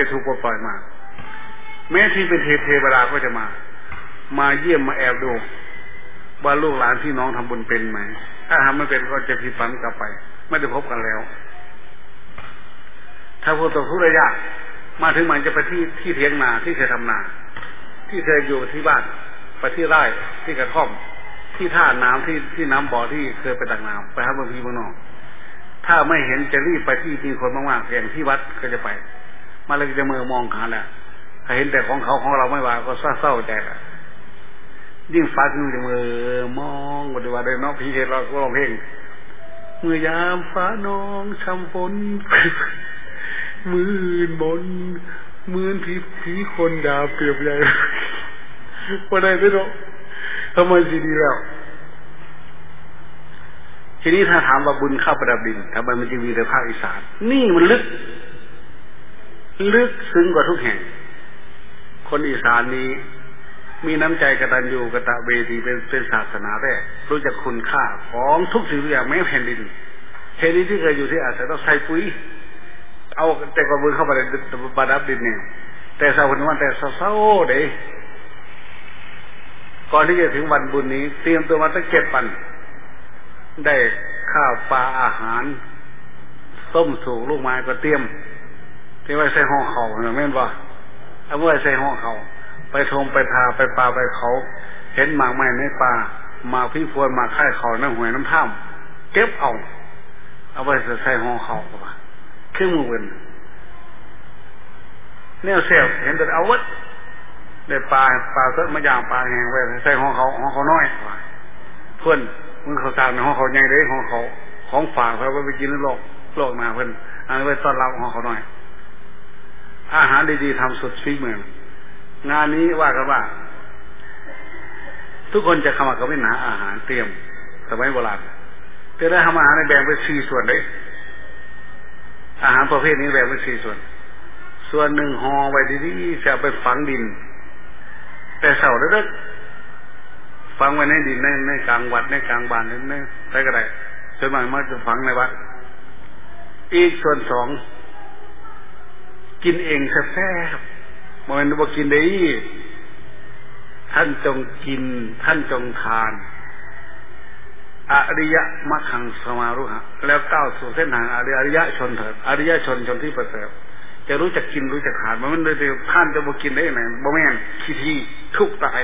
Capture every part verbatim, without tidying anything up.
จะถูกปลดปล่อยมาแม้ที่เป็นเทเทวดาก็จะมามาเยี่ยมมาแอบดูว่าลูกหลานพี่น้องทำบุญเป็นไหมถ้าทำไม่เป็นก็จะผิดฝันกลับไปไม่ได้พบกันแล้วถ้าพูดตรงทุระยะมาถึงมันจะไปที่ที่เถียงนาที่เคยทำนาที่เคยอยู่ที่บ้านไปที่ไร่ที่กระท่อมที่ท่าน้ำที่ที่น้ำบ่อที่เคยไปตักน้ำไปหาบางพี่บางน้องถ้าไม่เห็นจะรีบไปที่มีคนมากๆอย่างที่วัดก็จะไปมาเลยจะมือมองหาแหละถ้าเห็นแต่ของเขาของเราไม่ว่าก็เศร้าใจละยิ่งฟ้าขึ้นจะมือมองปฏิวัติได้นอกพี่เห็นเราก็ร้องเพลงเมื่อยามฟ้าน้องช่ำฝนมืนบนเหมือนผีผีคนดาเปรียบใหญ่ว่าได้ไม่รู้ทำไมสิดีแล้วทีนี้ถ้าถามว่าบุญเข้าประดับดินทำไมมันจึงมีแต่ภาคอีสานนี่มันลึกลึกซึ้งกว่าทุกแห่งคนอีสานนี้มีน้ำใจกตัญญูกตเวทีเป็นเป็นศาสนาแท้รู้จักคุณค่าของทุกสิ่งทุกอย่างแม้แผ่นดินแผ่นดินที่เคยอยู่ที่อาศัยต้องใส่ปุ๋ยเอาแต่กระบุญเข้าไปในประดับดินเนี่ยแต่สาวคนวันแต่เศร้าๆเด้ก่อนที่จะถึงวันบุญนี้เตรียมตัวมาตั้งเจ็ดวันได้ข้าวปลาอาหารต้มสุกลูกไม้ก็เตรียมที่ไว้ใส่ห่อเข่าเห็นไหมบ่เอาไว้ใส่ห่อเข่าไปทงไปทาไปปลาไปเขาเห็นหมากไม้ในป่าหมากพี่พวนหมากไข่เขาน้ำหวยน้ำท่ำเก็บเอาเอาไว้ใส่ห่อเข่าเครื่องมือเป็นเนี่ยเสียบเห็นแต่เอาวัดได้ปลาปลาเส้นมะยางปลาแห้งไว้ใส่ห่อเขาห่อเขาน้อยเพื่อนมึงเขาตามในห่อเขาใหญ่เลยห่อเขาของฝากเขาไปกินในโลกโลกมาเพื่อนอันนี้ไว้ต้อนรับห่อเขาน้อยอาหารดีๆทำสุดฝีมืองานนี้ว่ากันว่าทุกคนจะเข้ามาก็ไม่หาอาหารเตรียมสมัยโบราณแต่ได้ทำอาหารในแบ่งเป็นสี่ส่วนเลยอาหารประเภทนี้แบ่งเป็นสี่ส่วนส่วนหนึ่งห่อไว้ดีๆจะไปฝังดินแต่เสาเด็กๆฝังไว้ในดินในในกลางวัดในกลางบ้านในในอะไรก็ได้ส่วนมากมันจะฝังในวัดอีกส่วนสองกินเองแซ่บๆมันบอกกินได้ท่านจงกินท่านจงทานอริยมรรคังสมารุหะแล้วก้าวสู่เส้นทางอริยชนเถิดอริยชนชนที่ประเสริฐจะรู้จักกินรู้จักทานมันไม่ได้ท่านจะบอกกินได้ไหนบ่แม่นขี้ที่ทุกตาย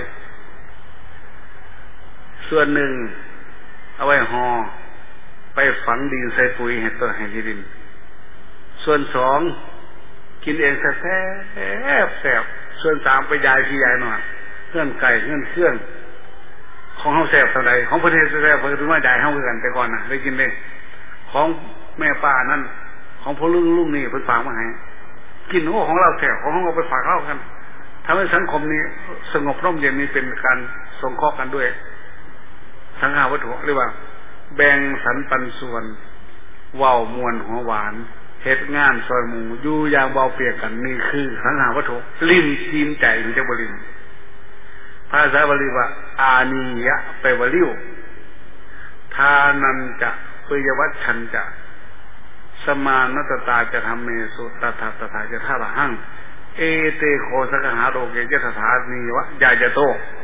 ส่วนหนึ่งเอาไว้ห่อไปฝังดินใส่ปุ๋ยให้ต้นให้ดินส่วนสองกินเองแซ่บแซ่บส่วนสามไปยายพี่ยายหน่อยเพื่อนไก่เพื่อนเครื่องของเขาแซ่บเท่าใดของประเทศแซ่บเพิ่งถึงว่ายายเขากันแต่ก่อนน่ะได้กินเลยของแม่ป้านั่นของพ่อลุงลุงนี่เพิ่นฝากมาให้กินโอ้ของเราแซ่บของเราไปฝากเล่ากันทำให้สังคมนี้สงบร่มเย็นนี้เป็นการสงเคราะห์กันด้วยสังฆาวัตถุเรียกว่าแบ่งสรรปันส่วนว่าวมวลหัวหวานเหตุงานซอยหมูอยู่อย่างเบาเปียกกันนี่คือสังหาวัตถุริมทีมใจถึงจะบริมภาษาบาลีว่าอานิยะไปวริวทานันจะเปยวัชชันจะสมานัตตาจะทำเมสุตถาตถาจะท่าละหังเอเตโคสังหาโรเกยะถานีวะยายะโต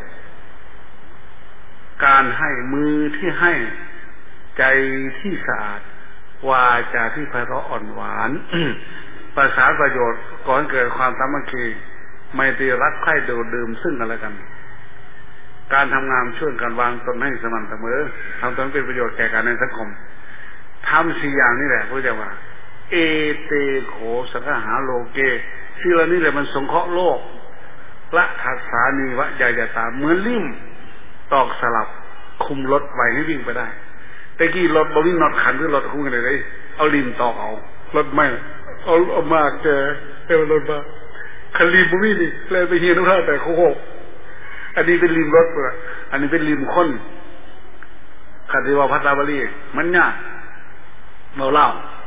การให้มือที่ให้ใจที่สะอาดวาจาที่ไพเราะอ่อนหวานประสานประโยชน์ก่อนเกิดความสามัคคีไม่ตีรักใคร่ดูดื่มซึ่งกันและกันการทำงานช่วยกันวางตนให้สม่ำเสมอทำตนเป็นประโยชน์แก่กันในสังคมทำสี่อย่างนี่แหละพระเจ้าว่าเอเตโขสังหาโลเกชื่อนี้แหละมันสงเคราะห์โลกละทัสสานีวะยายตาเหมือนลิ่มตอกสลับคุมรถไว้ให้วิ่งไปได้แต่กี้รถบวิ่งนอดขันหรือรถคุ้งกันเลยเอาลิมตอกเอารถไม่เอาเอามากเจอเป็นรถบ้าคันลิมบวิ่งนี่เลยไปเฮียนุท่าแต่โคโคอันนี้เป็นลิมรถเปล่าอันนี้เป็นลิมค้นคดีว่าพัฒนาบาลีมันยากเราเล่า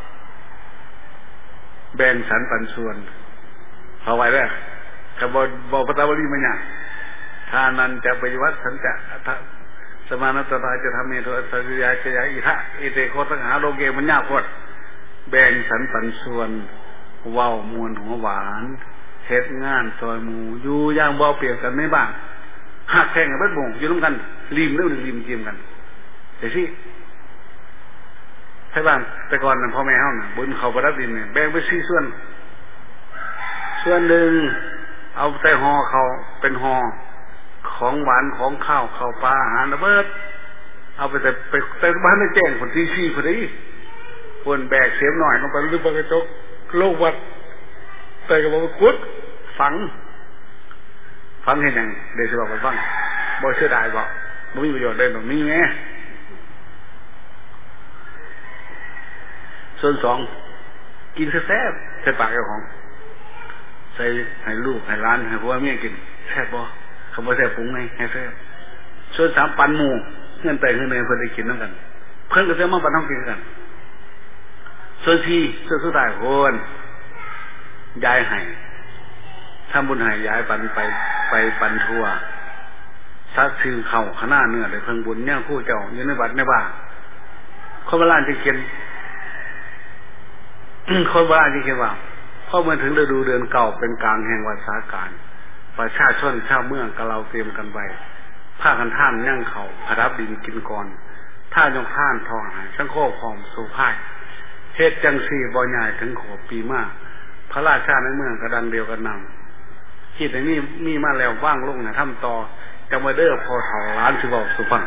แบ่งสรรปันส่วนเอาไว้แล้วกับบบอกพัฒนาบาลีมันยากทานันจะปฏิวัติสันจะสมานัตตาจะทำเมตุอัสริยาชยาอิทะอิเตโคสังหาโลเกมันยากพอดแบ่งสรรปันส่วนเว้ามวนหัวหวานเฮ็ดงานซอยหมู่อยู่อย่างบ่เปรียบกันในบ้านหักแข่งกันเบิดหมู่อยู่ร่วมกันริมเรื่องริมเกมกันแต่สิใช่บ้านแต่ก่อนนั้นพ่อแม่เฮาน่ะบนเขาประดับดินเนี่ยแบ่งไปสี่ส่วนส่วนหนึ่งเอาใส่ห่อเขาเป็นห่อของหวานของข้าวข้าวปลาอาหารระเบิดเอาไปแต่ไปแต่บ้านไม่แจ้งคนที่สี่คนนี้คนแบกเสียมหน่อยลงไปลึกไปกระจกโลกวัดแต่ก็บอกว่ากุดฝังฝังเห็นยังเดี๋ยวจะบอกไปฟังบ่เชื่อได้บอกไม่มีประโยชน์เลยแบบนี้ไงส่วนสองกินแซ่บใส่ปากเจ้าของใส่ให้ลูกให้ร้านให้พ่อแม่กินแซ่บบ่เขาบอกแซ่บปรุงไงให้แซ่บส่วนสามปันหมู่เงินแต่เงินเนยเพื่อนได้กินนั่นกันเพื่อนก็จะมาปันท้องกินกันส่วนที่ส่วนสุดท้ายโคนย้ายให้ทำบุญให้ย้ายปันไปไปปันทั่วซักซื้อเข่าขนาเนื้อเลยเพิ่งบุญเนี่ยคู่เจ้าอยู่ในบัดในบ้านคนโบราณจะเขียนคนโบราณจะเขียนว่าพอเมื่อถึงฤดูเดือนเก่าเป็นกลางแห่งวาสาการประชาชนชาวเมืองกับเราเตรียมกันไว้ผ้ากันท่านนั่งเขาพระรับดินกินก่อนท่ายกท่านทองหายช่างโคกหอมสู่พ่ายเฮ็ดจังสีบ่ใหญ่ถึงขอบปีมากพระราชาในเมืองกระดังเดียวกันนำคิดอย่างนี้มีมาแล้วว่างลงนะทำต่อจะมาเด้อพอเท่าล้านสิบอกสุฟัง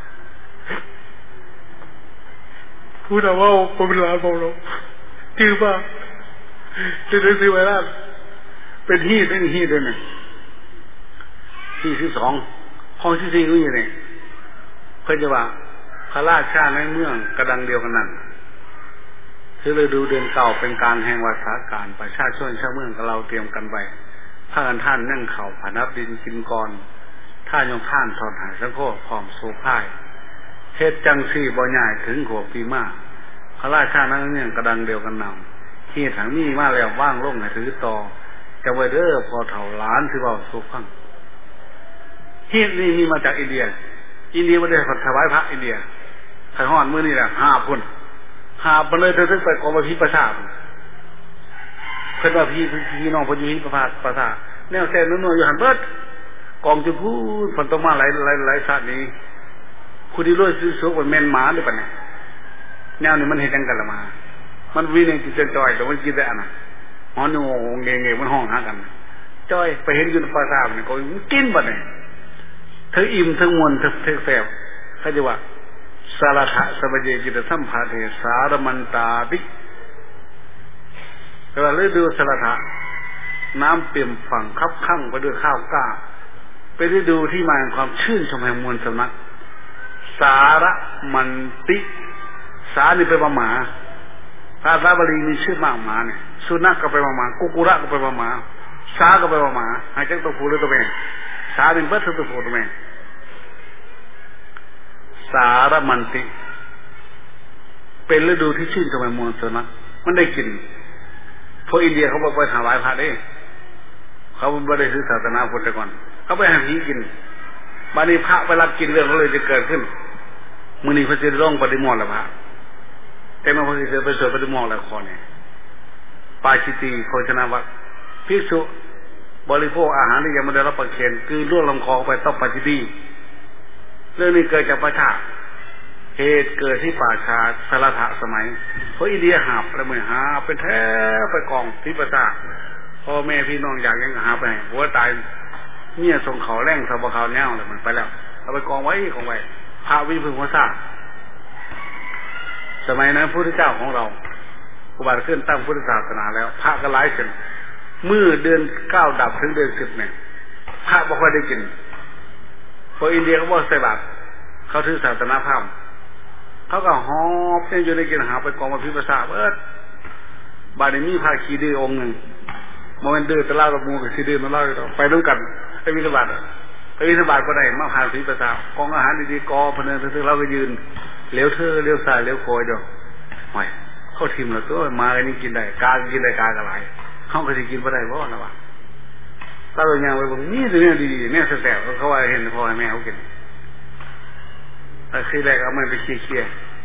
พูดเอาว่าเป็นล้านบอกเราจื้อป่ะจะได้ซื้อไว้ล้านเป็นฮีดเป็นฮีดด้วยนะที่ที่สองห้องที่สี่ก็อยู่นี่เพื่อจะว่าพระราชาในเมืองกระดังเดียวกันนั่นคือฤดูเดือนเก่าเป็นกลางแห่งวาสาการประชาชนชาวเมืองกับเราเตรียมกันไว้พากันท่านนั่งเข่าผ่านับดินกินก่อนท่ายงท่านทอนหายสังโฆพร้อมโซพ่ายเฮ็ดจังสี่บ่ใหญ่ถึงหัวปีมาพระราชาในเมืองกระดังเดียวกันนำที่ถังนี้มาแล้วว่างลงให้ถือต่อจะไว้เด้อพอเท่าล้านที่ว่าสุฟังฮีดนี่มีมาจากอินเดียอินเดียไม่ได้ถวายพระอินเดียไข่ห้อนมื้อนี่แหละห้าพุ่นหาไปเลยเธอถึงไปกองมาพิประชาเพื่อนว่าพี่พี่น้องพออยู่พิประชาประชาแนวแซ่นุ่นๆอยู่หันเบิดกองจะพูดฝนตกมาหลายหลายหลายชาตินี้คุณที่รวยซื้อสุกเป็นแมนหมาหรือเปล่าเนี่ยแนวนี้มันเห็นยังกันละมามันวิ่งกินจอยแต่มันกินได้อะนะหอนงงเงงมันห้องหากันจอยไปเห็นอยู่ในประชาเนี่ยก็กินบ่เนี่ยเธออิ่มทั้งมวลเธอเธอแสบเขาจะว่าสารถะสมเยจิตสัมภาเทสารมันตาบิเวลาฤดูสารถะน้ำเปี่ยมฝั่งคับข้างไปด้วยข้าวกล้าเป็นฤดูที่มาแห่งความชื่นชมแห่งมวลสำนักสารมันติสานี่เป็นหมาภาษาบาลีมีชื่อมากหมาเนี่ยสุนัขก็เป็นหมากุกุระก็เป็นหมาสาก็เป็นหมาหายใจตัวผู้หรือตัวแม่สาเป็นเบิดตัวผู้ตัวแม่สารมันติเป็นฤดูที่ชื่นชมมวลชนนะมันได้กินพวกอินเดียเขาบอกไปถวายพระได้เขาไม่ได้ซื้อศาสนาพุทธก่อนเขาไปหาผีกินบานี้พระไปรับกินเรื่องเขาเลยจะเกิดขึ้นมือนี้พระเจ้าร้องปฏิโมกข์แล้วพระแต่เมื่อพระเจ้าไปสวดปฏิโมกข์แล้วคอเนี่ยปาจิตีโภชนาวัตภิกษุบริโภคอาหารที่ยังไม่ได้รับประเคนคือล่วงลำคอไปต้องปาจิตีเรื่องนี้เกิดจากประชาเหตุเกิดที่ป่าชาสารถะสมัยเพราะอินเดียหาบแล้วมือหาเป็นแท้ไปกองที่ประชาพ่อแม่พี่น้องอยากยังหาไปหัวตายเมียส่งเขาแรงสบเขาแนวเลยมันไปแล้วเอาไปกองไว้ของไว้พระวิพึงหัวซาสมัยนั้นพระพุทธเจ้าของเราอุบัติขึ้นตั้งพุทธศาสนาแล้วพระก็หลายเช่นเมื่อเดือนเก้าดับถึงเดือนสิบเนี่ยพระบ่ค่อยได้กินพออินเดียเขาบอกใส่บาตรเขาถือศาสนาพราหมณ์เขาก็หอบเนี่ยอยู่ในกินหาไปกองมาพิพาษาเอิดบาดนี้มีพาคีดีองค์หนึ่งโมเมนต์เดือดตะล่าตะมูกับคีดีมาเล่าไปด้วยกันไปวิทบาทไปวิทบาทก็ได้มาผ่านพิพาษากองอาหารดีๆกอพเนินซึ่งเราก็ยืนเลี้ยวเธอเลี้ยวซ้ายเลี้ยวโคยเดียวหอยเขาทิมเราตัวมาอะไรนี่กินได้กากินได้กากระไรเขาก็จะกินไม่ได้เพราะอะไรวะถ้าเราอย่างไปบอกนี่ตัวนี้ดีๆเนี่ยแสบๆเขาว่าเห็นพ่อแม่เขากินแต่คือแรกเอามันไปเคี่ย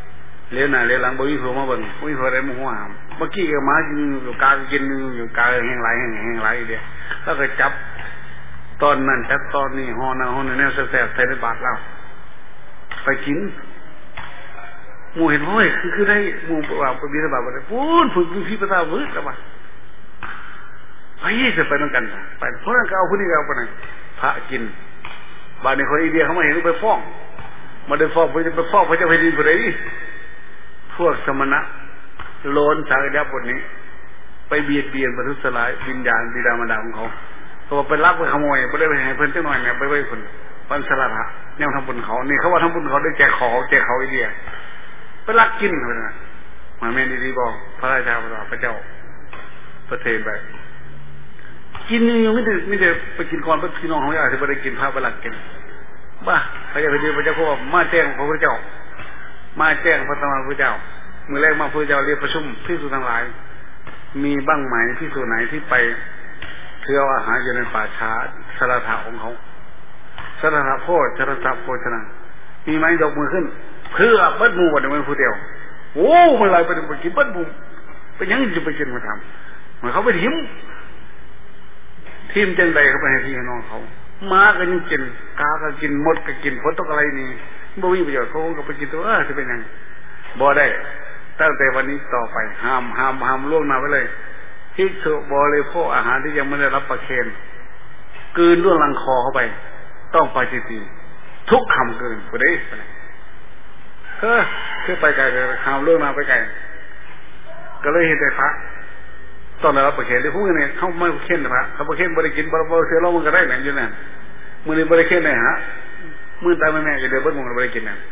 เลี้ยวหน้าเลี้ยวหลังบ่มีผู้มาเบิ่งบ่มีผู้ใดมาหัวหามเมื่อกี้ก็มากินอยู่กากินอยู่กาแห้งไหลแห้งแห้งไหลเดียวแล้วก็จับตอนนั้นจับตอนนี้ห่อหน้าห่อหน้าแนวแซ่บๆใส่ในบาตรเราไปกินหมู่เห็นโอ้ยคือคือได้หมู่ว่าไปบิณฑบาตบ่ได้พูนฝึกวิธีภาษาเวิร์ดแล้วว่าไปจะไปด้วยกันไปเพราะนั้นก็เอาผู้นี้เอาไปไหนพระกินบาดในคนอินเดียเขามาเห็นไปฟ้องมาได้ฟ้องไปจะไปฟ้องพระเจ้าแผ่นดินผู้ใดพวกสมณะโลนสากยะบทนี้ไปเบียดเบียนประทุษร้ายวิญญาณบิดามารดาของเขาตัวไปลักไปขโมยไม่ได้ไปให้เพิ่นเจ้าหน่อยเนี่ยไปไว้คนวันสลัดฮะแนวทำบุญเขานี่เขาว่าทำบุญเขาได้แจกของแจกเขาอินเดียไปลักกินเขาเลยนะมาเมนดีๆบอกพระราชาพระเจ้าประเทศไปกินยังไม่ได้ไม่ได้ไปกินก่อนไปพี่น้องของญาติที่ไปได้กินพระประหลัดกินบ้าพระเจ้าแผ่นดินพระเจ้าก็บอกมาแจ้งพระพุทธเจ้ามาแจ้งพระธรรมพุทธเจ้าเมื่อแรกมาพระพุทธเจ้าเรียกประชุมภิกษุทั้งหลายมีบ้างไหมภิกษุไหนที่ไปเทื่ออาหารอยู่ในป่าช้าสารถะของเขาสารถะโพธิสารถะโภชนะมีไหมยกมือขึ้นเพื่อบัดมูบัดมันผู้เดียวโอ้มันอะไรไปไปกินบัดมูไปยังจะไปกินมาทำมันเขาไปทิ้มทีมจังใดเขาไปให้พี่น้องเขาม้าก็ยังกินกาก็กินมดก็กินฝนตกอะไรนี่บ่มีประโยชน์เขาก็ไปกินตัวเออจะเป็นยังบ่ได้ตั้งแต่วันนี้ต่อไปห้ามห้ามห้ามล่วงหน้าไปเลยภิกษุบริโภคอาหารที่ยังไม่ได้รับประเคนกลืนล่วงลังคอเข้าไปต้องปาจิตีทุกคำเกินไปได้เฮ้อคือไปไกลเลยห้ามล่วงหน้าไปไกลก็เลยเห็นแต่พระตอนเราประเคนได้พูดกันเนี่ยเขาไม่ประเคนนะพระเขาประเคนบริกินบริบริเสียเรามันก็ได้ไหนอยู่นั่นมือนี้บริเคนไหนฮะมือตายแม่แม่ก็เดี๋ยวเบิ้ลมึงบริกินนั่น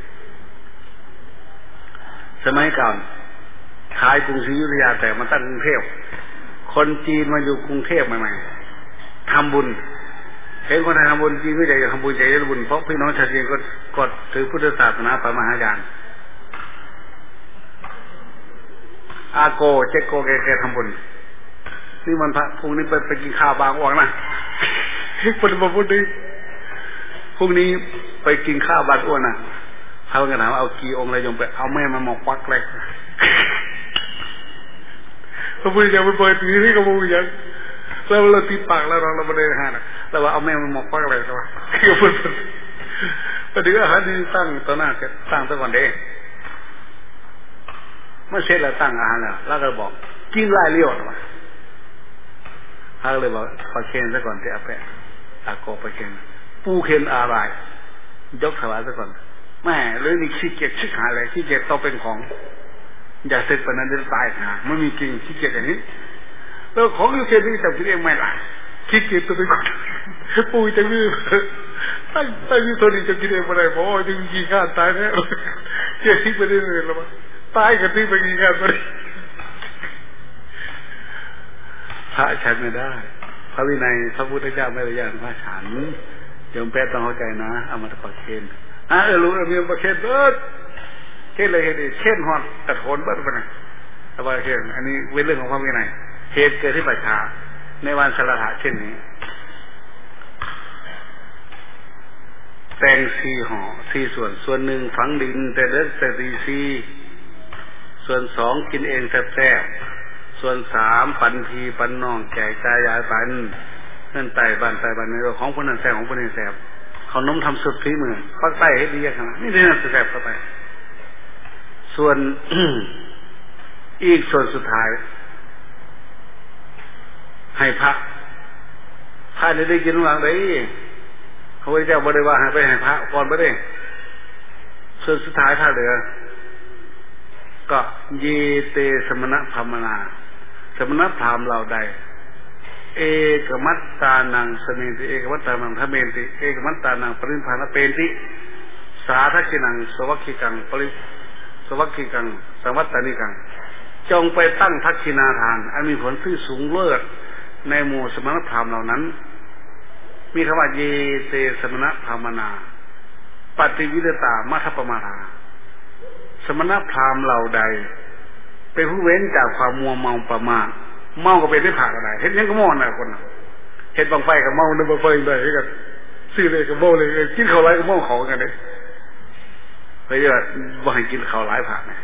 สมัยก่อนขายกรุงศรีอยุธยาแต่มาตั้งกรุงเทพคนจีนมาอยู่กรุงเทพใหม่ๆทำบุญเห็นคนไทยทำบุญจีนไม่ใจจะทำบุญใจจะบุญเพราะพี่น้องชาวจีนก็กดถือพุทธศาสนาพระมหายานอาโกเจโกแกแกทำบุญนี่มันพระพรุ่งนี้ไปไปกินข้าวบางอ่วงนะปฏิบัติพุทธิพรุ่งนี้ไปกินข้าวบางอ้วนนะเขาก็ถามเอากี่องค์อะไรยมไปเอาแม่มาหมอกปักเลยพระพุทธเจ้าไปเปิดตีนี่ก็มูอย่างแล้วเราตีปากแล้วเราเราไม่ได้หานะแต่ว่าเอาแม่มาหมอกปักอะไรใช่ไหมคือพูดประเดี๋ยวอาหารที่ตั้งต่อหน้าจะตั้งซะก่อนเด้ไม่เสร็จแล้วตั้งอาหารแล้วแล้วก็บอกกินไล่เลี้ยวมาเขาเลยบอกประเคนซะก่อนที่อาแปะอาโกประเคนปูเคนอะไรยกถวายซะก่อนแม่เลยนี่ขี้เกียจชิบหายเลยขี้เกียจต้องเป็นของอย่าเสร็จปนนั้นจะตายหาไม่มีจริงขี้เกียจอย่างนี้แล้วของอยู่เคนที่จับกินเองไม่ละขี้เกียจตัวเป็นปูจะมีตั้งตั้งที่ตัวนี้จะกินเองไม่ได้เพราะว่าจะมีกี่ข้าตายแน่เกียจทิ้งไปได้เลยแล้วมั้งตายกับทิ้งไปกี่ข้าไปพระฉันไม่ได้พระวินัยพระพุทธเจ้าไม่ได้ยานพระฉันโยมแปดต้องเข้าใจนะเอามาตะปะเคนอ่ะเออรู้มีประเคนเบิดเคนเลยเห็นดิเคนหอดตะโขนเบิดไปนะตะปะเคนอันนี้เป็นเรื่องของพระวินัยเหตุเกิดที่ประชาในวันสละหะเช่นนี้แตงซีห่อซีส่วนส่วนหนึ่งฝังดินแต่เลิกแต่ตีซีส่วนสองกินเองแซ่บส่วนสามปันพีปันน้องแก่กายายปันเงินไต่บ้านไต่บ้านในเรื่องของคนนั้นแสบของคนนี้แสบเขาน้มทำสุดฝีมือปักไต่ให้ดีขนาดนี่นี่น่าแสบเข้าไปส่วน อีกส่วนสุดท้ายให้พระพระได้กินหลังได้เขาพระเจ้าบริวารให้ไปให้พระก่อนไปได้ส่วนสุดท้ายถ้าเหลือก็เยเตสมณพรามนาสมณพราหมณ์เราใดเอกมัตตานังสเมติเอกมัตตานังทเมติเอกมัตตานังปริภานเปนติสาทักินังสวัคคิกังปริสวัคคิกังสวัตตานิกังจงไปตั้งทักษิณาทานอันมีผลที่สูงเลิศในหมู่สมณพราหมณ์เหล่านั้นมีคำว่าเยเตสมณพราหมนาปฏิวิรตามัทปมาราสมณพราหมณ์เหล่าใดเป็นผู้เว้นจากความมัวเมาประมาทเมาก็เป็นได้ผ่าก็ได้เห็นยังก็มอนะคนเห็นบางไฟกับเมาเดินบางไฟเลยกันซื้อเลยกับเมาเลยกินข้าวไรกับเมาเขากันเลยไปเยอะว่าให้กินข้าวไรผ่าไง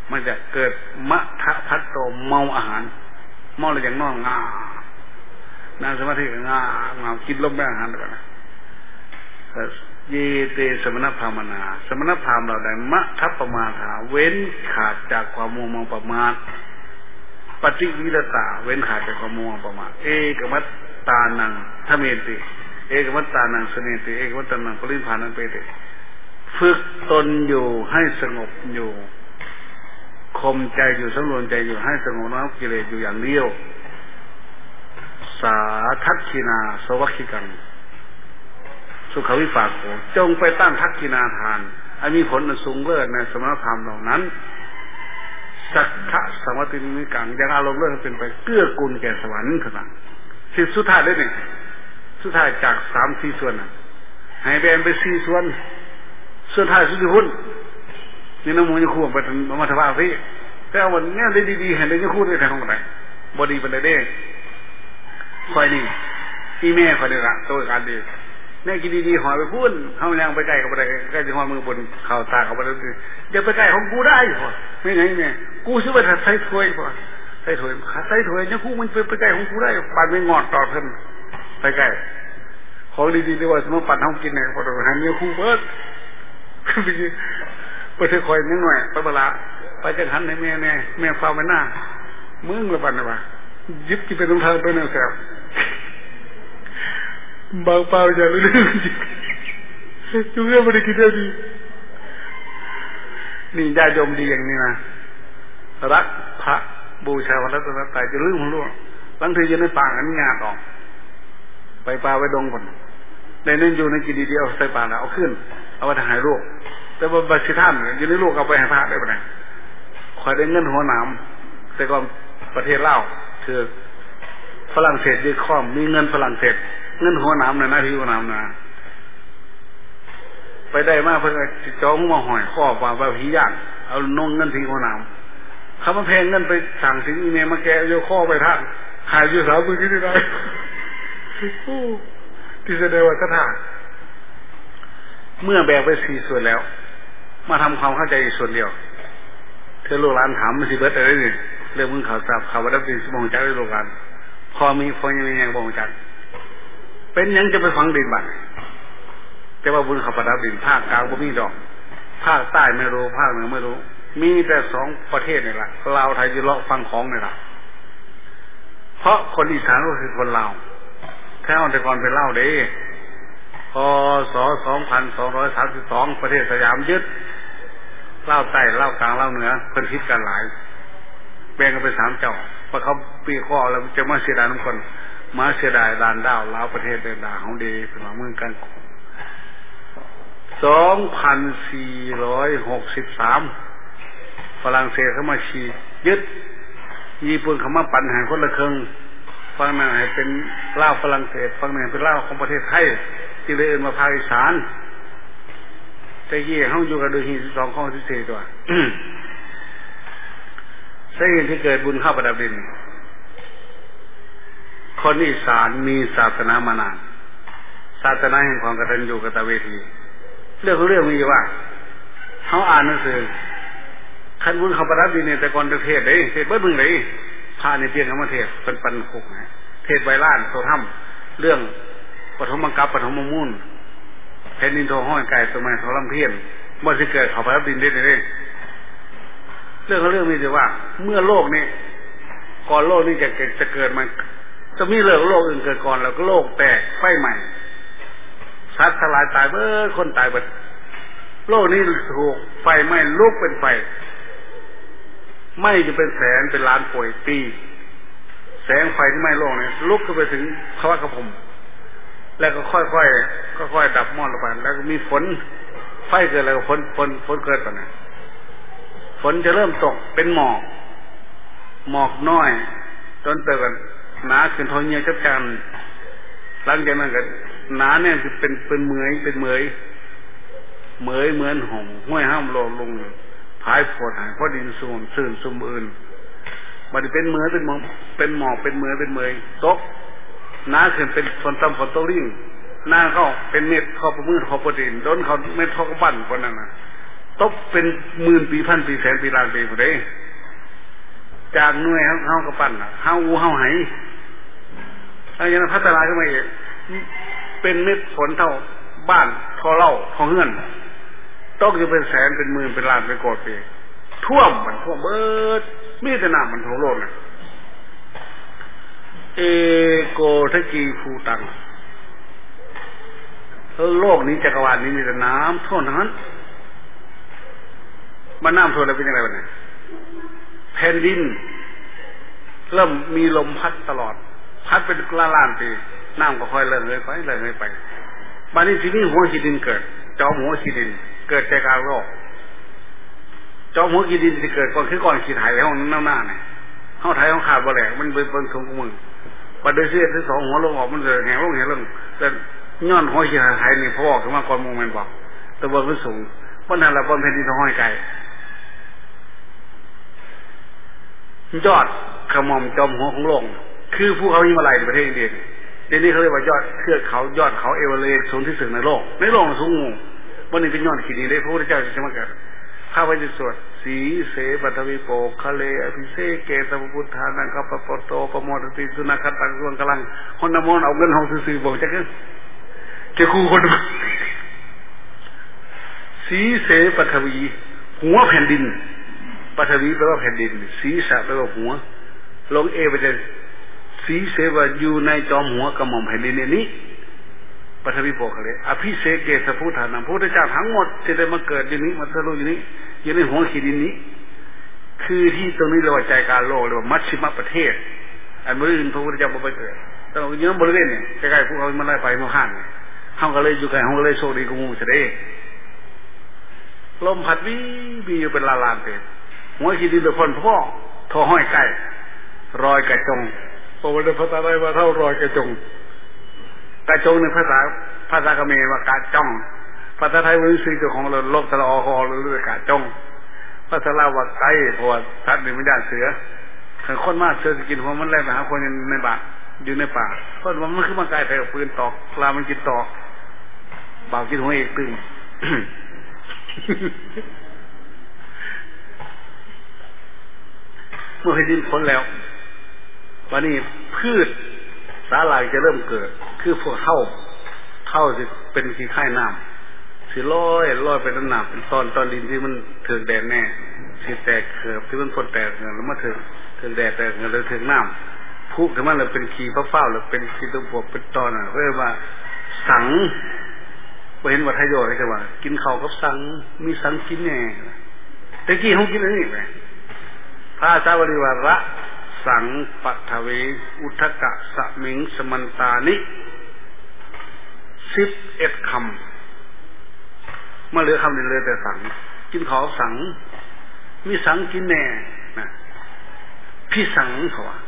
มันจะเกิดมะทะพัดโตเมาอาหารเมาอะไรอย่างนอนงานั่งสมาธิงางากินลมได้อาหารก่อนนะเยเตสมณพรามนาสมณพราหมณ์เราได้มะทัพปมาทาเว้นขาดจากความมัวเมาประมาทปฏิวิรตาเว้นขาดจากความมัวประมาทเอกมัตตานังทเมติเอกมัตตานังสเนติเอกมัตตานังปริภานังเปติฝึกตนอยู่ให้สงบอยู่ข่มใจอยู่สำรวมใจอยู่ให้สงบระงับกิเลสอยู่อย่างเดียวสาทักขินาสวัคคิกังสุขวิปากโขจงไปตั้งทักขินาทานอันมีผลอันสูงเลิศในสมณธรรมเหล่านั้นสักขะสมัตินิกังยังอารมณ์เลิศเป็นไปเกื้อกูลแก่สวรรค์ขนาดที่สุดท้ายได้เนี่ยสุดท้ายจากสามสี่ส่วนน่ะให้แบ่งไปสี่ส่วนส่วนท้ายสุดที่หุ้นนี่น้ำมูลยังคู่ไปถึงมาถวายพี่แต่เอาวันนี้ได้ดีๆเห็นได้ยังคู่ได้ทางของไหนบอดีเป็นได้คอยนี่อีแม่คอยนี่ละตัวการดีแม่กินดีๆหอยไปพูดเข้าแรงไปใกล้กับอะไรใกล้จะหอยมือบนเข่าตากับอะไรอย่าไปใกล้ของกูได้พอไม่ไงเนี่ยกูซื้อไปใส่ถ้วยพอใส่ถ้วยใส่ถ้วยเนี่ยกูมันไปไปใกล้ของกูได้ปั่นไม่งอดต่อเพิ่มไปใกล้ของดีๆที่ว่าสมมติปั่นห้องกินเนี่ยพอเราหาเนื้อคู่เบิร์ดคือไปไปเธอคอยนิดหน่อยไปเวลาไปจะหันในแม่แม่แม่ฟ้ามันหน้ามึงละปั่นนะวะยิบกินเป็นน้ำทางไปแนวแสบบางเปล่าอย่าเรื่องจริงจุกเรื่องไม่ได้คิดได้ดีนี่ญาติโยมดีอย่างนี้นะรักพระบูชาวันรัตนตรัยจะลืมของลูกบางทีอยู่ในป่าอันงาดออกไปป่าไปดงก่อนในนั้นอยู่ในกินดีเดียวใส่ป่าแล้วเอาขึ้นเอาไปถ่ายรูปแต่ว่าบัตรท่านอยู่ในลูกเอาไปให้พระได้ปะเนี่ยคอยได้เงินหัวหนามแต่ก่อนประเทศลาวคือฝรั่งเศสยึดข้อมมีเงินฝรั่งเศสเงินหัวหนามนะหน้าที่หัวหนามนะไปได้มากเพื่อจ้องมาหอยข้อว่าว่าผีย่างเอานงเงินทิ้งหัวหนามเขามาแพงเงินไปสั่งสิงอีเมลมาแกโยข้อไปท่านขายอยู่สาวมือที่ได้ที่แสดงว่าคาถาเมื่อแบกไปสี่ส่วนแล้วมาทำความเข้าใจอีกส่วนเดียวเธอโลกร้านถามมันสิเบิร์ดอะไรนี่เรื่องมึงข่าวสาบข่าววัดดับดินสมองจักรในโลกร้านพอมีพอยังมีอย่างบอกจักเป็นยังจะไปฝังดินบัดแต่ว่าบุญขับประดับดินภาคกลางบ่มีดอกภาคใต้ไม่รู้ภาคเหนือไม่รู้มีแต่สองประเทศนี่แหละลาวไทยจะเลาะฟังของนี่แหละเพราะคนอีสานก็คือคนลาวแค่เอาแต่ก่อนเป็นเล่าเด้พศสองพันสองร้อยสามสิบสองประเทศสยามยึดเล่าใต้เล่ากลางเล่าเหนือเพิ่นคิดกันหลายแบ่งกันเป็นสามเจ้าเพราะเขาปีข้อแล้วจะมาเสียดายทุกคนมาเสียดายดานดาวลาวประเทศเดินดาของดีเป็นมือกันสองพันสี่ร้อยหกสิบสามฝรั่งเศสเข้ามาชียึดญี่ปุ่นเขามาปั่นหางคนละครึ่งฝั่งนั้นให้เป็นลาวฝรั่งเศสฝั่งนั้นเป็นลาวของประเทศไทยที่เลยเอิ้นมาภาคอีสานแต่ยี่เขาอยู่กันโดยหินสองข้อที่สี่ตัวสาเหตุที่เกิดบุญเข้าประดับดินคนอีสานมีศาสนามานานศาสนาแห่งความกตัญญูกตเวทีเรื่องของเรื่องมีว่าเขาอ่านหนังสือขันบุญเข้าประดับดินเนี่ยแต่ก่อนเทศเลยเทศเบิ้ลมึงเลยพาในเพียงคำว่าเทศเป็นปันคุกนะเทศไวล้านโซถ้ำเรื่องปฐมกัปปฐมมูลแผ่นดินโทห้อยไก่สมัยทอลำเพียนเมื่อที่เกิดเขาประดับดินได้เลยเรื่องของเรื่องมีแต่ว่าเมื่อโลกนี้ก่อนโลกนี้จะจะเกิดมันจะมีเรื่องโลกอื่นเกิดก่อนแล้วก็โลกแตกไฟใหม่สัตว์ทลายตายเบ้อคนตายเบิดโลกนี้ถูกไฟไหม้ลุกเป็นไฟไหม้จะเป็นแสนเป็นล้านป่วยปีแสงไฟที่ไหม้โลกนี้ลุกขึ้นไปถึงภาวะกระผมแล้วก็ค่อยๆค่อยๆดับมอดลงไปแล้วก็มีฝนไฟเกิดแล้วก็ฝนฝนฝนเกิดตอนนั้นฝนจะเริ่มตกเป็นหมอกหมอกน้อยจนเติบกันหนาขึ้นทอเงียจับจันหลังจากนั้นก็หนาเนี่ยคือเป็นเป็นเหมยเป็นเหมยเหมยเหมือนหงห้วยห้ามลงลงพายโผล่หายเพราะดินสูงซื่นซุ่มอื่นมันเป็นเหมยเป็นหมอกเป็นหมอกเป็นเหมยเป็นเหมยตกหนาขึ้นเป็นฝนตำฝนตกลิ่งหน้าเข้าเป็นเม็ดเข้าประมือเข้าประดินโดนเขาเม็ดเข้าก็บั่นคนนั้นนะตบเป็นหมื่นปีพันปีแสนปีล้านปีผู้ใดจากหน่วยเฮากระปั้นเฮาอูเฮาไหแล้วยังพัฒนาขึ้นมาอีกเป็นเม็ดฝนเท่าบ้านทอเล่าทอเฮือนตกอยู่เป็นแสนเป็นหมื่นเป็นล้านเป็นโกดปีท่วมมันท่วมเบิดมีแต่น้ำมันท่วมโลกนะเอโกทกีภูตังโลกนี้จักรวาลนี้มีแต่น้ำท่วมทั้งนั้นมันน้ำท่วมแล้วเป็นยังไงวะเนี่ยแผ่นดินเริ่มมีลมพัดตลอดพัดเป็นล้านล้านปีน้ำก็ค่อยเลื่อนเลยไปเลื่อนเลยไปบ้านนี้ที่นี่หัวขีดินเกิดจอมหัวขีดินเกิดใจกลางโลกจอมหัวขีดินที่เกิดก่อนคือก่อนขีดหายแล้วน้ำหน้าเนี่ยเข้าไทยเขาขาดบ่แหลกมันเป็นเป็นทรงมือปัดโดยเสี้ยที่สองหัวลงออกมันเลยแหงลงแหงลงแต่ย้อนหัวขีดหายนี่พอออกขึ้นมาก่อนโมเมนต์บอกแต่บนมันสูงเพราะนั้นเราบนแผ่นดินห้อยไกลยอดขมอมจอมหัวของโลกคือภูเขาหิมาลัยในประเทศอินเดียเดี๋ยวนี้เขาเรียกว่ายอดเทือกเขายอดเขาเอเวอเรสต์สูงที่สุดในโลกในโลกสูงงูวันนี้เป็นยอดขีดีเลยพระพุทธเจ้าจะมาเกิดข้าพเจ้าสวดสีเสปัทวิโปคะเลอภิเษกเกตพุทธานังคัปปโตปโมทติสุนัขตังส่วนกำลังคนนำมนเอาเงินห้องซื้อบอกจะขึ้นเจ้าคู่คนสีเสปัทวีหัวแผ่นดินปัทวีแปลว่าแผ่นดินศีรษะแปลว่าหัวลงเอไปเลยสีเสวะอยู่ในจอมหัวกระหม่อมแผ่นดินนี้ปัทวีโปกเลยอภิเษกเกสพุทธานังพระพุทธเจ้าทั้งหมดที่ได้มาเกิดอยู่นี้มาทะลุอยู่นี้อยู่ในหัวขีดินนี้คือที่ตรงนี้เราใจการโลกเรียกว่ามัชชิมประเทศอันบริเวณพระพุทธเจ้าไปเกิดแต่อยู่ในบริเวณเนี่ยใกล้ๆพวกเขามาไล่ไปมาห้างเนี่ยห้องก็เลยอยู่ใกล้ห้องก็เลยโชคดีกูมูเสด็จลมพัดวิบีอยู่เป็นลาลานเป็นหัวขีดินเป็นคนพ่อทอห้อยไก่รอยกระจงพระพุทธภาษาไทยว่าเท่ารอยกระจงกระจงในภาษาภาษาเขมรว่ากระจ้องภาษาไทยวิสุทธิ์ของเราลบตะลอคอหรือเรื่องกระจงภาษาลาวว่าไก่เพราะว่าสัตว์เป็นวิญญาณเสือถึงคนมากเสือจะกินหัวมันแล่นไปหาคนในป่าอยู่ในป่าเพราะว่ามันขึ้นมาไกลแต่ปืนตอกปลามันกินตอกบ่าวกินหัวเอกตึงเมื่อให้ดินพ้นแล้ววันนี้พืชสาหร่ายจะเริ่มเกิดคือพวกเท่าเท่าจะเป็นขี้ไข่น้ำสิลอยลอยไปน้ำหนักเป็นตอนตอนดินที่มันถึงแดดแน่สิแตกเขือบที่มันพ้นแตกเงินแล้วมาถึงถึงแดดแตกเงินแล้วถึงน้ำพุถึงมันเลยเป็นขี้ฟ้าๆหรือเป็นขี้ตัวบวกเป็นตอนอ่ะเรียกว่าสังไปเห็นวัดไทยโยอะไรกันว่ากินข้าวกับสังมีสังกินแน่แต่กี้เขากินอะไรนี่ไปพระเจ้าบริวารระสังปัทเวอุทกะสมิงสมันตานิสิบเอ็ดคำเมื่อเหลือคำเดียวเลยแต่สังกินข้าวสังมีสังกินแน่นะพี่สังเขาว่า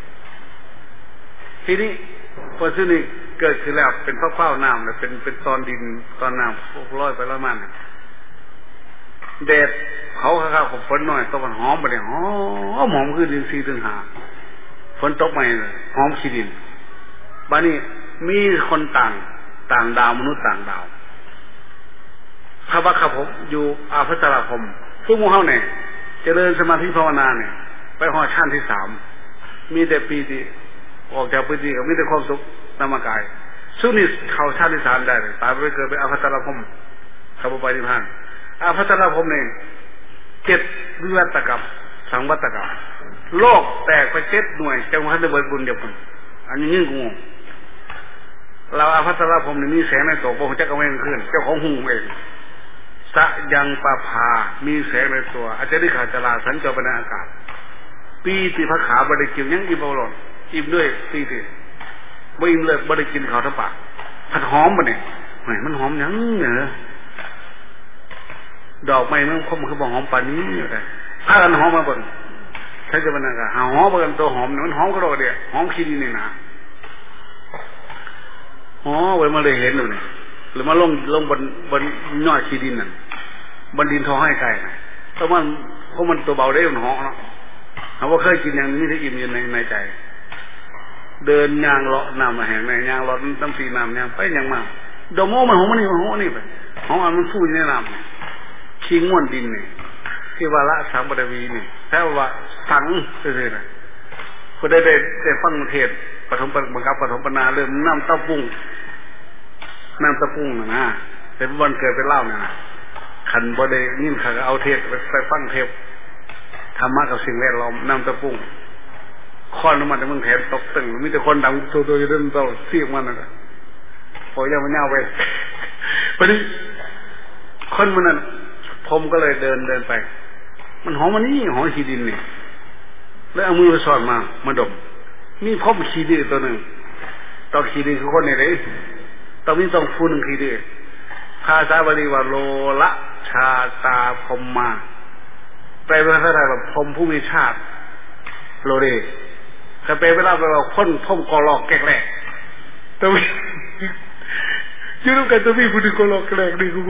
ทีนี้พอชื่อนี้เกิดขึ้นแล้วเป็นข้าวเฝ้าน้ำเลยเป็นเป็นตอนดินตอนน้ำลอยไปแล้วมันแดดเขาข้าวฝนหน่อยตะวันหอมไปเลยหอมหอมคือดินซีดินหาฝนตกใหม่เลยหอมขี้ดินบ้านนี้มีคนต่างต่างดาวมนุษย์ต่างดาวข้าพเจ้าผมอยู่อาภัสราคมซึ่งมูเฮาเนี่ยเจริญสมาธิภาวนาเนี่ยไปหอชั้นที่สามมีแต่ปีติออกจากปีติก็มีแต่ความสุขนามกายซึ่งนี่เขาชั้นที่สามได้เลยตายไปเกิดเป็นอาภัสราคมข้าพเจ้านิพพานอาภัสราคมเนี่ยเจ็ดวิวัตกรรมสังวัตกรรมโลกแตกไปเจ็ดหน่วยจังหวัดในบริบูรณ์เดียวกันอันนี้ยิ่งงูเราอาภัสราคมนี่มีแสงในตัวพระเจ้าก็ไม่ขึ้นเจ้าของหูเองสะยังปะพามีแสงในตัวอาจจะได้ขาดจราสัญจรไปในอากาศปีติพระขาบริกิวยังอิ่มบรนอิ่มด้วยปีติไม่อิ่มเลยบริกินเขาทั้งปากผัดหอมปะเนี่ยไหนมันหอมยังเนี่ยดอกไม้มันคมคือบอกหอมปานนี้อยู่แต่ถ้ากันหอมมาบนใช้จะเป็นอะไรหาหอมมากันตัวหอมเนี่ยมันหอมก็ดอกเดียวหอมขี้ดินนี่นะอ๋อไว้มาเลยเห็นเลยเนี่ยหรือมาลงลงบนบนยอดขี้ดินนั่นบนดินทอให้ไก่นะเพราะมันเพราะมันตัวเบาได้มันหอมเนาะเขาว่าเคยกินอย่างนี้ที่อิ่มอยู่ในในใจเดินยางเลาะน้ำมาแห่งในยางเลาะตั้งปีน้ำยางไปยางมาดอกโม่มันหอมมันนี่มันหอมนี่ไปหอมอันมันฟูอยู่ในน้ำขี้ง่วนดินนี่ที่ว่าละสังปฐวีนี่แท้ว่าสังซื่อๆน่ะผู้ได้ได้ได้ฟังเทศปฐมบังคับปฐมปนาเริ่มน้ำเต้าปุ้งน้ำเต้าปุ้งน่ะนะเป็นวันเกิดเป็นเล่าน่ะขันบ่ได้ยินเขาก็เอาเทศไปฟังเทศธรรมะกับสิ่งแวดล้อมน้ำเต้าปุ้งข้อนมันจะมึงแถมตกตึงมีแต่คนดังตัวตัวจะเดินเต้าเสียงมันน่ะพอยังมันเน่าไปพอดีคนมันนั้นผมก็เลยเดินเดินไปมันหอมมันนี่หอมขี้ดินนี่แล้วเอามือไปสอดมามาดมนี่พบขี้ดินตัวหนึ่งตอนขี้ดินคือคนไหนเลยตอนนี้ต้องฟูนึงขี้ดินภาษาบาลีว่าโลละชาตาพรมมาแปลเป็นภาษาไทยว่าพรมผู้มีชาติโลเดถ้าแปลเวลาเราค้นพรมกอลอกแกล้งตัวนี้ยืนกันตัวนี้ผู้ที่กอลอกแกล้งนี่กู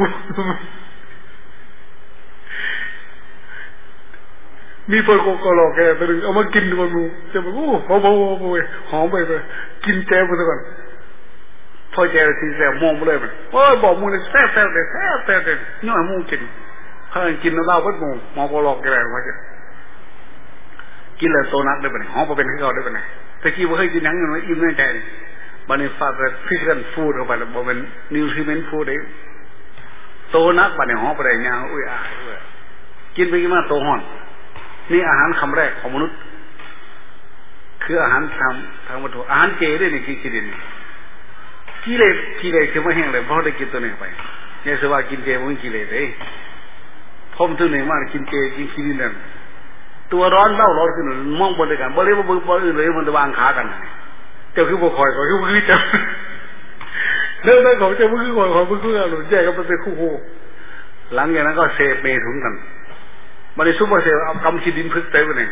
มีเปิดโกโก้หลอกแกตัวนึงเอามากินมันมูจะแบบโอ้หอมหอมหอมไปหอมไปไปกินแก้วไปซะก่อนพอแก้วทีแซ่บมองไปเลยมันโอ้ยบอกมูเลยแซ่บแซ่บเลยแซ่บแซ่บเลยน้อยมูกินเพิ่งกินแล้วเล่าเพิ่งมูมองโกหลอกแกอะไรมาจะกินเลยโตนักได้ปะเนี่ยหอมไปเป็นที่เขาได้ปะเนี่ยแต่กี้ว่าเคยกินยังไงวะอิ่มในใจบันนี้ฝากเป็นฟิชเชอร์ฟู้ดเข้าไปแล้วบอกเป็นนิวทริเมนต์ฟู้ดได้โตนักบันนี้หอมไปได้ยังอุ้ยอ่ะกินไปกินมาโตห่อนนี่อาหารคำแรกของมนุษย์คืออาหารทางทางวัตถุอาหารเจด้วยนี่กินกินนี่กิเลสกิเลสคือไม่แห้งเลยเพราะได้กินตัวนี้ไปเนี่ยสว่ากินเจมันกิเลสเลยพมตัวหนึ่งมากกินเจกินกินนั่นตัวร้อนเล่าร้อนขึ้นมองบนด้วยกันบริบทบริบทเลยมันจะวางขากันเจ้าคือบุคคลก็คือมือเจ้าเรื่องนั้นของเจ้ามือคือคนของมือคือหลุดแยกกันเป็นคู่คู่หลังจากนั้นก็เสพเมถุนกันมันในซุปเปอร์เซลเอากำขี้ดินพึกเต้ไปเนี่ย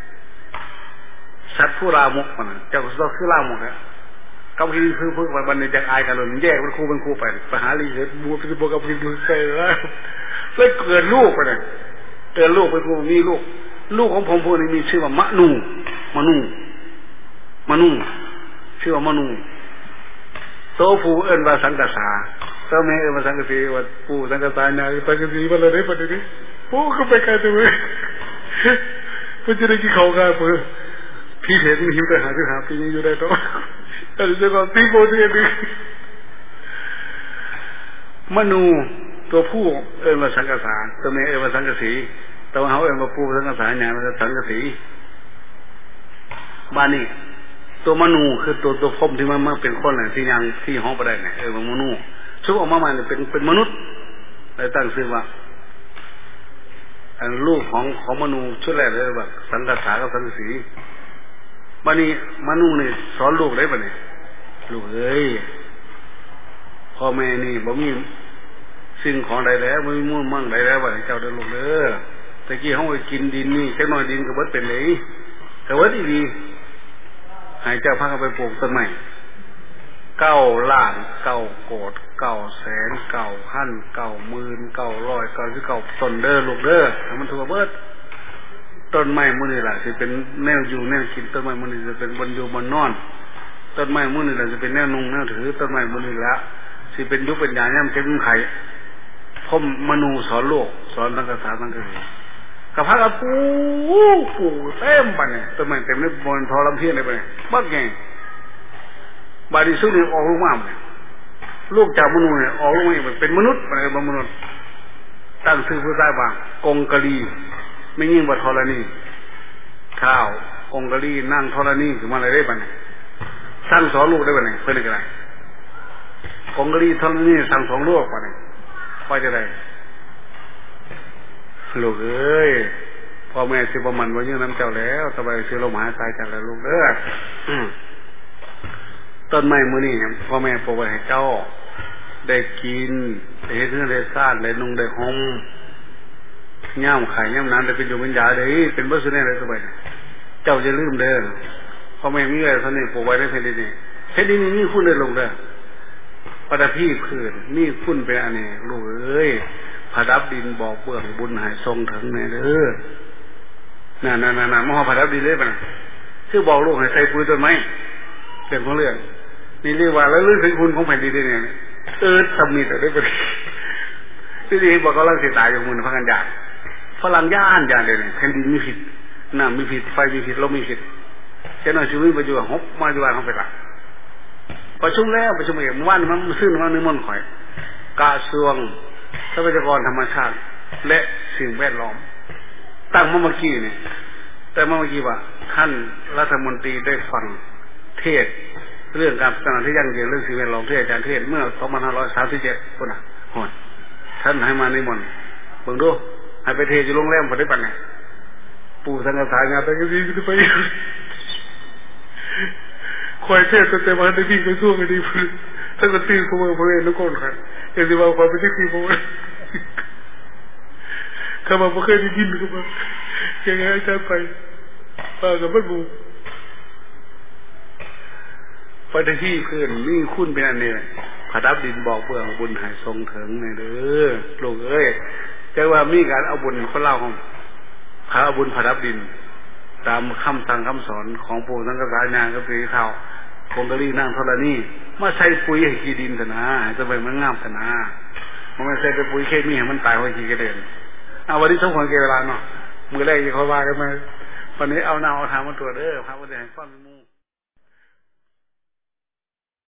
สัตว์ผู้รามกมันเจ้าก็คือรามกเนี่ยกำขี้ดินพึกพึกมันในจากอายกันเลยแยกเป็นคู่เป็นคู่ไปไปหาลีเกิดบัวเป็นบัวกำขี้ดินพึกเต้แล้วเลยเกิดลูกไปเนี่ยเกิดลูกเป็นคู่มีลูกลูกของผมพวกนี้มีชื่อว่ามนูมนูมนูชื่อว่ามนูโตผู้เอิ้นว่าสังกษาโตแม่เอิ้นว่าสังกสีว่าผู้สังกษาเนี่ยสังกสีมันเลยได้ปะเนี่ยโอ้ก็ไปไกลตัวเองเพื่อจะได้กินเขากันเพื่อพี่เห็นมีหิวแต่หาที่หาพี่ยังอยู่ได้ตัวแต่จะก็ตีโบที่ดีมนูตัวผู้เอิญว่าสังกษาตัวแม่เอิญว่าสังกสีตัวเขาเอิญว่าปูสังกษาเนี่ยมันจะสังกสีบ้านนี้ตัวมนูคือตัวตัวพรมที่มันมาเป็นคนอะไรที่ยังที่ห้องประเด็นเนี่ยเออมนูชุบออกมามันเป็นเป็นมนุษย์เลยตั้งชื่อว่าลูกของของมนูชุดแรกเลยแบบสังกษากับสังกสีบันนี้มนูนี่สอนลูกได้ปะเนี่ยลูกเอ้ยพ่อแม่นี่บ่มีสิ่งของใดแล้วไม่มีมุ่งมั่งใดแล้วว่าเจ้าเดินลูกเด้อตะกี้เขาไปกินดินนี่แค่น้อยดินก็เบิดเป็นเลยก็เบิดดีดีให้เจ้าพากันไปปลูกต้นไม้เก้าล้านเก้าโกดเก้าแสนเก้าพันเก้าหมื่นเก้าร้อยเก้าสิบเก้าต้นเด้อลูกเด้อถ้ามันถูกเบิดต้นไม้มื้อนี้ล่ะสิเป็นแนวอยู่แนวกินต้นไม้มื้อนี้จะเป็นบนอยู่บนนอนต้นไม้มื้อนี้ล่ะจะเป็นแนวนุ่งแนวถือต้นไม้มื้อนี้ละสิเป็นยุคเป็นยาย่ำเต็มไข่พ่อมนูสอนโลกสอนทั้งภาษาทั้งคือกับพระกับปูปูเต็มไปเนี่ยต้นไม้เต็มเลยบนทอลำเพียนเลยไปเนี่ยบ้าไงบาดีสุดนี่ออกลูกมาเนี่ยลูกจากมนุษย์เนี่ยออกลูกมาเป็นมนุษย์อะไรบางมนุษย์ตั้งชื่อผู้ชายว่ากงกะลีไม่ยิ่งว่าธรณีข้าวกงกะลีนั่งธรณีคือมาอะไรได้บ้างเนี่ยสร้างสอนลูกได้บ้างเนี่ยเพื่อนอะไรกงกะลีธรณีสร้างสองลูกบ้างเนี่ยค่อยจะได้ลูกเอ้ยพ่อแม่สิบมันว่ายื่นน้ำเจ้าแล้วสบายซื้อลมหายใจกันแล้วลูกเด้อต้นไม้มื้อนี้พ่อแม่ปลูกไว้ให้เจ้าได้กินได้เฮ็ดเรื่องได้สร้างได้นุ่งได้ห่มย่ำไข่ย่ำน้ำได้เป็นอยู่เป็นยาได้เป็นบ่สุดแน่เลยสบายเจ้าจะลืมเด้อพ่อแม่มีอะไรเท่านี้ปลูกไว้ได้แผ่นดินนี้แผ่นดินนี้นี่คุณได้ลงเด้อปฐพีพื้นนี่คุณเป็นอันนี้ลูกเอ้ยผดับดินบอกเบื้องบุญหายทรงถึงแน่เด้อน่ะน่ะน่ะมหาผดับดินเลยป่ะคือบอกลูกให้ใส่ปุ๋ยต้นไม้เรื่องของเรื่องนี่เรียกว่าแล้วเรื่องถึงคุณของแผ่นดินเนี่ยเอิร์ธสมิธได้ปะที่นี่บอกเขาลังเสียตายอยู่มือพักกันยากฝรั่งย่านยานเลยแผ่นดินมีผิดน้ำมีผิดไฟมีผิดลมมีผิดเจ้าหน้าที่วิปัจจุบันฮบมาจุบันเขาไปละประชุมแล้วประชุมเองวันมันซื่อมันนึกมันข่อยกระทรวงทรัพยากรธรรมชาติและสิ่งแวดล้อมตั้งมาเมื่อกี้นี่แต่เมื่อกี้ว่าท่านรัฐมนตรีได้ฟังเทศเรื่องการพัฒนาที่ยั่งยืนเรื่องสิ่งแวดล้อมที่อาจารย์เทศเมื่อสองพันห้าร้อยสามสิบเจ็ดคนน่ะโหดท่านให้มาในมนต์เบิ่งดูให้ไปเทศอยู่โรงแรมพอได้ปันไงปู่สังฆทานงานแต่ก็ดีขึ้นไปคอยเทศแต่มาได้ดีก็สู้กันดีพื้นถ้าก็ตีพวกพวกเองทุกคนค่ะเอ็นดีว่าความเป็นที่ตีพวกข้ามาไม่เคยได้ยินเข้ามายังไงอาจารย์ไปป้ากับแม่บูไปที่เพื่อนนี่คุ้นเป็นอันนี้พระดับดินบอกเพื่อนบุญหายทรงถึงในเด้อลูกเอ้ยแต่ว่ามีการเอาบุญเขาเล่าของพระเอาบุญพระดับดินตามคำสั่งคำสอนของปู่ทั้งกระสายนางกับสีเทาคงกะลีนางธรณีมาใส่ปุ๋ยให้ขี้ดินสนะจะไปมันงามสนะมันไม่ใส่ไปปุ๋ยเคมีให้มันตายไว้ขี้กระเด็นเอาวันนี้สมควรเกเวลาเนาะมือแรกที่เขาว่ากันมาวันนี้เอาเนาเอาทางมาตรวจเด้อพระพุทธเจ้าฟังมู